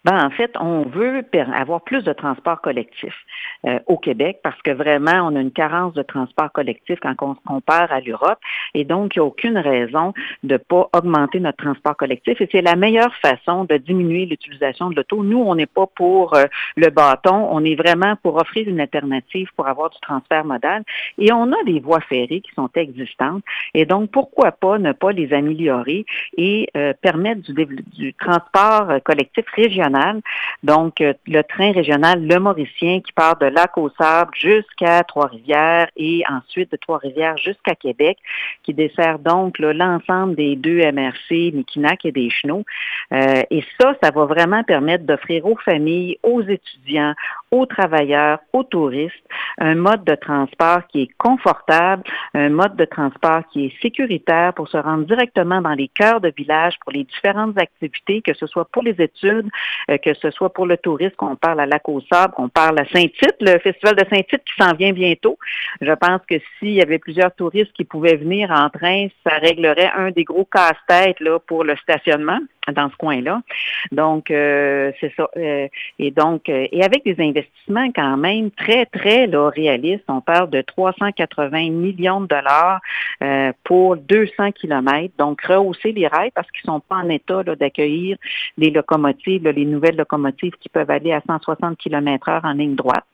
En fait, on veut avoir plus de transport collectif au Québec parce que vraiment, on a une carence de transport collectif quand on se compare à l'Europe et donc, il n'y a aucune raison de ne pas augmenter notre transport collectif et c'est la meilleure façon de diminuer l'utilisation de l'auto. Nous, on n'est pas pour le bâton, on est vraiment pour offrir une alternative pour avoir du transfert modal et on a des voies ferrées qui sont existantes et donc, pourquoi pas ne pas les améliorer et permettre du transport collectif régional. Donc, le train régional Le Mauricien qui part de Lac-aux-Sables jusqu'à Trois-Rivières et ensuite de Trois-Rivières jusqu'à Québec, qui dessert donc là, l'ensemble des deux MRC, Mikinak et des Chenaux. Et ça va vraiment permettre d'offrir aux familles, aux étudiants, aux travailleurs, aux touristes, un mode de transport qui est confortable, un mode de transport qui est sécuritaire pour se rendre directement dans les cœurs de village pour les différentes activités, que ce soit pour les études, que ce soit pour le tourisme, qu'on parle à Lac-aux-Sables, qu'on parle à Saint-Tite, le festival de Saint-Tite qui s'en vient bientôt. Je pense que s'il y avait plusieurs touristes qui pouvaient venir en train, ça réglerait un des gros casse-têtes là, pour le stationnement dans ce coin-là. Donc, c'est ça. Et avec des investissements quand même très, très là, réalistes, on parle de 380 millions de dollars pour 200 kilomètres. Donc, rehausser les rails parce qu'ils sont pas en état là, d'accueillir les locomotives, là, les nouvelles locomotives qui peuvent aller à 160 km/h en ligne droite.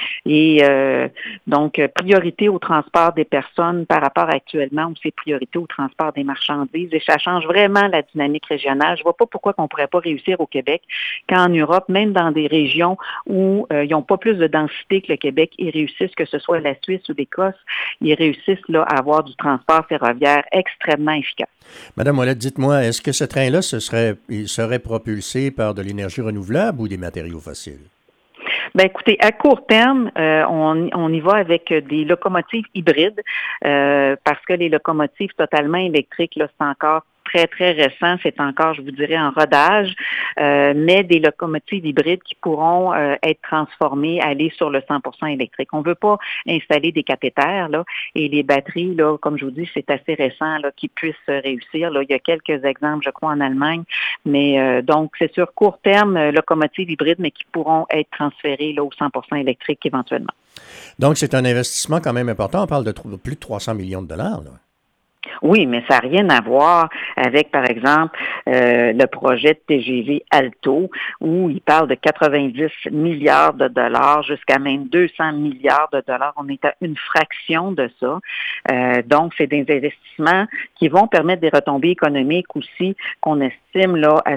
Et donc, priorité au transport des personnes par rapport actuellement où c'est priorité au transport des marchandises. Et ça change vraiment la dynamique régionale. Je vois pas pourquoi on pourrait pas réussir au Québec qu'en Europe, même dans des régions où ils n'ont pas plus de densité que le Québec, ils réussissent, que ce soit la Suisse ou l'Écosse, ils réussissent là, à avoir du transport ferroviaire extrêmement efficace. Madame Ouellette, dites-moi, est-ce que ce train-là il serait propulsé par de l'énergie renouvelable ou des matériaux fossiles? Ben écoutez, à court terme, on y va avec des locomotives hybrides parce que les locomotives totalement électriques, là, c'est encore très, très récent. C'est encore, je vous dirais, en rodage, mais des locomotives hybrides qui pourront être transformées, aller sur le 100% électrique. On ne veut pas installer des cathéters, là, et les batteries, là, comme je vous dis, c'est assez récent, là, qu'ils puissent réussir. Là, il y a quelques exemples, je crois, en Allemagne, mais donc, c'est sur court terme, locomotives hybrides, mais qui pourront être transférées, là, au 100% électrique éventuellement. Donc, c'est un investissement quand même important. On parle de plus de 300 millions de dollars, là. Oui, mais ça n'a rien à voir avec, par exemple, le projet de TGV Alto, où il parle de 90 milliards de dollars jusqu'à même 200 milliards de dollars. On est à une fraction de ça. Donc, c'est des investissements qui vont permettre des retombées économiques aussi, qu'on estime là à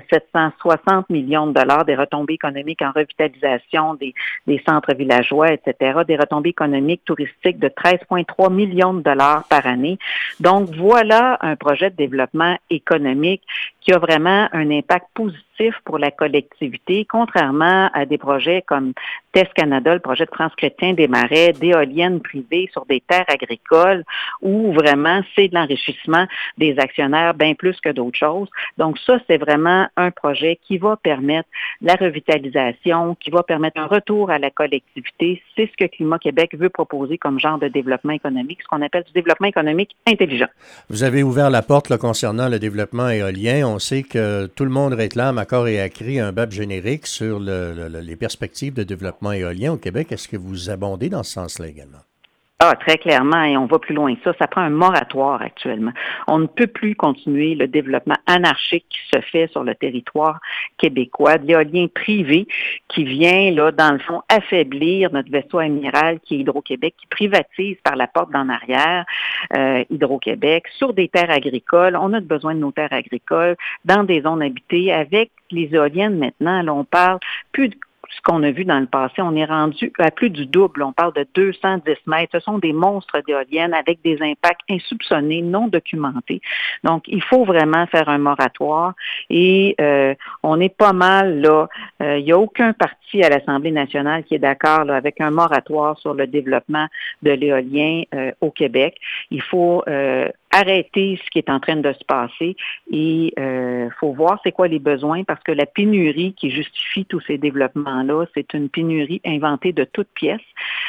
760 millions de dollars, des retombées économiques en revitalisation des centres villageois, etc., des retombées économiques touristiques de 13,3 millions de dollars par année. Donc, voilà un projet de développement économique qui a vraiment un impact positif pour la collectivité, contrairement à des projets comme TES Canada, le projet de Transchrétien des Marais, d'éoliennes privées sur des terres agricoles, où vraiment c'est de l'enrichissement des actionnaires bien plus que d'autres choses. Donc ça, c'est vraiment un projet qui va permettre la revitalisation, qui va permettre un retour à la collectivité. C'est ce que Climat Québec veut proposer comme genre de développement économique, ce qu'on appelle du développement économique intelligent. Vous avez ouvert la porte là, concernant le développement éolien. On sait que tout le monde réclame à corps et à cri un BAP générique sur les perspectives de développement éolien au Québec. Est-ce que vous abondez dans ce sens-là également? Ah, très clairement, et on va plus loin que ça. Ça prend un moratoire actuellement. On ne peut plus continuer le développement anarchique qui se fait sur le territoire québécois, de l'éolien privé qui vient, là, dans le fond, affaiblir notre vaisseau amiral qui est Hydro-Québec, qui privatise par la porte d'en arrière Hydro-Québec sur des terres agricoles. On a besoin de nos terres agricoles dans des zones habitées avec les éoliennes maintenant. Là, on parle plus de ce qu'on a vu dans le passé, on est rendu à plus du double. On parle de 210 mètres. Ce sont des monstres d'éoliennes avec des impacts insoupçonnés, non documentés. Donc, il faut vraiment faire un moratoire et on est pas mal là. Il n'y a aucun parti à l'Assemblée nationale qui est d'accord là, avec un moratoire sur le développement de l'éolien au Québec. Il faut arrêter ce qui est en train de se passer et faut voir c'est quoi les besoins parce que la pénurie qui justifie tous ces développements-là, c'est une pénurie inventée de toutes pièces.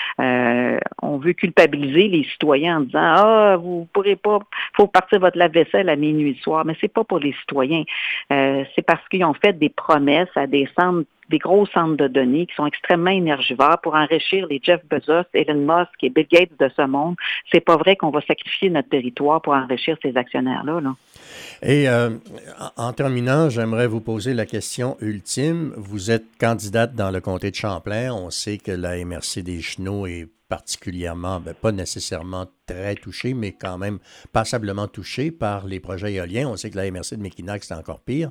On veut culpabiliser les citoyens en disant vous pourrez pas, faut partir votre lave-vaisselle à minuit le soir, mais c'est pas pour les citoyens. C'est parce qu'ils ont fait des promesses à des centres des gros centres de données qui sont extrêmement énergivores pour enrichir les Jeff Bezos, Elon Musk et Bill Gates de ce monde. C'est pas vrai qu'on va sacrifier notre territoire pour enrichir ces actionnaires-là. Là. Et en terminant, j'aimerais vous poser la question ultime. Vous êtes candidate dans le comté de Champlain. On sait que la MRC des Chenaux est particulièrement, pas nécessairement très touchée, mais quand même passablement touchée par les projets éoliens. On sait que la MRC de Mekinac, c'est encore pire.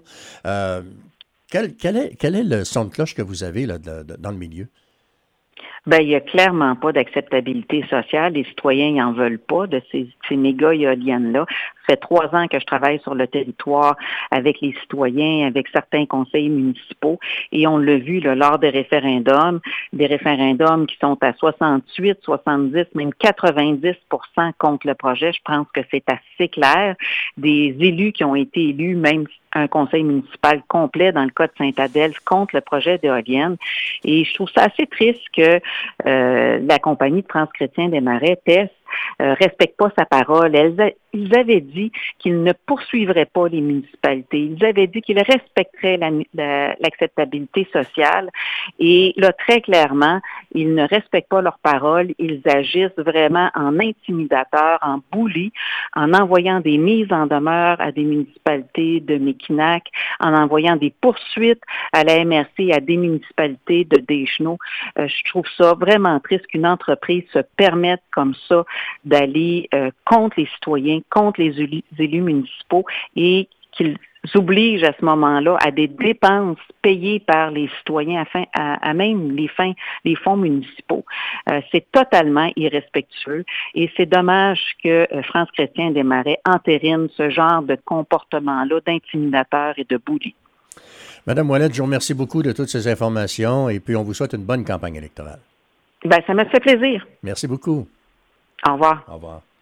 Quel est le son de cloche que vous avez là, dans le milieu? Ben, il n'y a clairement pas d'acceptabilité sociale. Les citoyens n'en veulent pas de ces méga éoliennes-là. Ça fait 3 ans que je travaille sur le territoire avec les citoyens, avec certains conseils municipaux, et on l'a vu là, lors des référendums qui sont à 68, 70, même 90% contre le projet. Je pense que c'est assez clair. Des élus qui ont été élus, même un conseil municipal complet dans le cas de Saint-Adèle contre le projet d'éolienne. Et je trouve ça assez triste que la compagnie de Trans-Chrétien des Marais, TES, respecte pas sa parole. Ils avaient dit qu'ils ne poursuivraient pas les municipalités. Ils avaient dit qu'ils respecteraient l'acceptabilité sociale. Et là, très clairement, ils ne respectent pas leur parole. Ils agissent vraiment en intimidateurs, en bully, en envoyant des mises en demeure à des municipalités de Mekinac, en envoyant des poursuites à la MRC, à des municipalités de Deschenaux. Je trouve ça vraiment triste qu'une entreprise se permette comme ça d'aller contre les citoyens, contre les élus municipaux et qu'ils obligent à ce moment-là à des dépenses payées par les citoyens à même les fonds municipaux. C'est totalement irrespectueux et c'est dommage que France Chrétien des Marais entérine ce genre de comportement-là d'intimidateur et de bully. Madame Ouellette, je vous remercie beaucoup de toutes ces informations et puis on vous souhaite une bonne campagne électorale. Ben, ça me fait plaisir. Merci beaucoup. Au revoir. Au revoir.